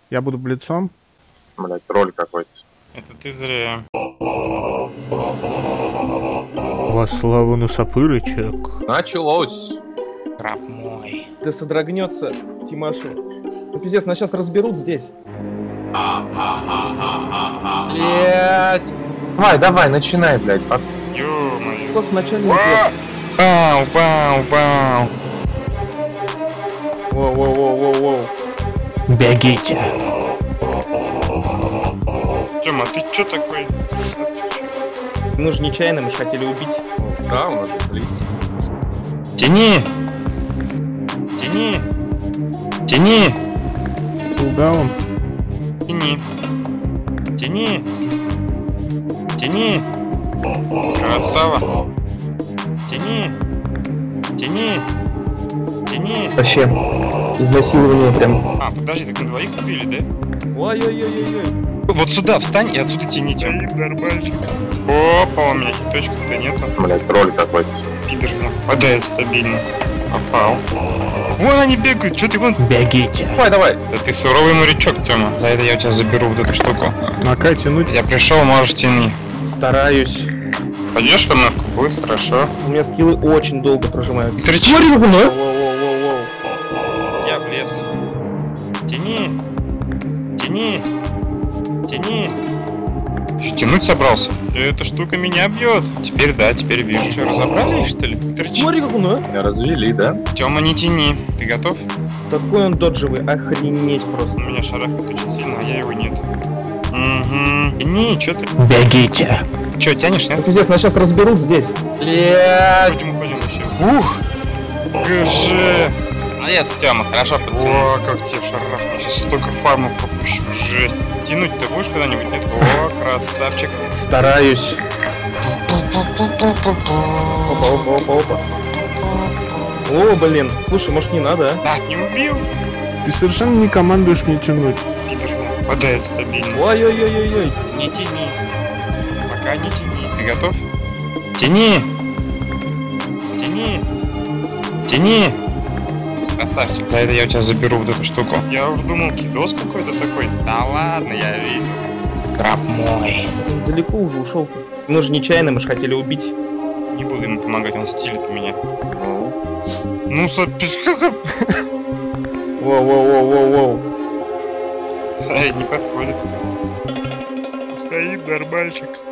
Я буду блицом. Блять, тролль какой-то. Это ты зря. Во славу носопырочек. Началось. Раб мой. Да содрогнется Тимошу. Ну пиздец, нас сейчас разберут здесь. Блять. Давай, начинай, блять. Ё-моё. Кто с начальным ответом? Пау. Воу. Бегите. Тёма, ты чё такой? Мы же нечаянно, мы же хотели убить. Да, у нас же блиц. Тяни! Кулдаун. Тяни! Красава! Тяни! Вообще, изнасилование прям. А, подожди, так на двоих убили, да? Ой-ой-ой-ой-ой. Вот сюда встань и отсюда тяни, Тём. Нормальчик. Опа, у меня хиточков-то нету. Блять, тролль какой-то. Пидор не попадает стабильно. Попал. Вон они бегают, чё ты вон? Бегите. Давай. Да ты суровый морячок, Тёма. За это я у тебя заберу вот эту штуку. Макай тянуть. Я пришел, можешь тяни. Стараюсь. Пойдешь по мной? Будет хорошо. У меня скиллы очень долго прожимаются. Ты Смотри, как мной. Воу. Я влез. Тяни. Ты тянуть собрался? Эта штука меня бьет. Теперь да, теперь вижу. Что, разобрали их, что ли? Смотри, как мной. Меня развели, да? Тёма, не тяни. Ты готов? Какой он доджевый, охренеть просто. У меня шарахает очень сильно, а я его нет. Угу. Тяни, чё ты? Бегите. Чё, тянешь, Ну нет? пиздец, нас сейчас разберут здесь. Уходим еще. Ух! ГЖ! Молодец, Тёма, хорошо подтянул. О, как тебе шарахнул. Сейчас столько фармов пропущу. Жесть. Тянуть ты будешь когда-нибудь? Нет? О, красавчик. Стараюсь. Опа. О, блин. Слушай, может не надо, а? Да, не убил. Ты совершенно не командуешь мне тянуть. Пидор попадает стабильно. Ой-ой-ой-ой-ой. Не тяни. Пока не тяни. Ты готов? Тяни. Красавчик. За это я у тебя заберу вот эту штуку. Я уж думал, кидос какой-то такой. Да ладно, я видел. Раб мой. Он далеко уже ушел. Мы же нечаянно, мы же хотели убить. Не буду ему помогать, он стилит меня. Ну, сопишка. Воу. Саид не подходит. Стоит нормальчик.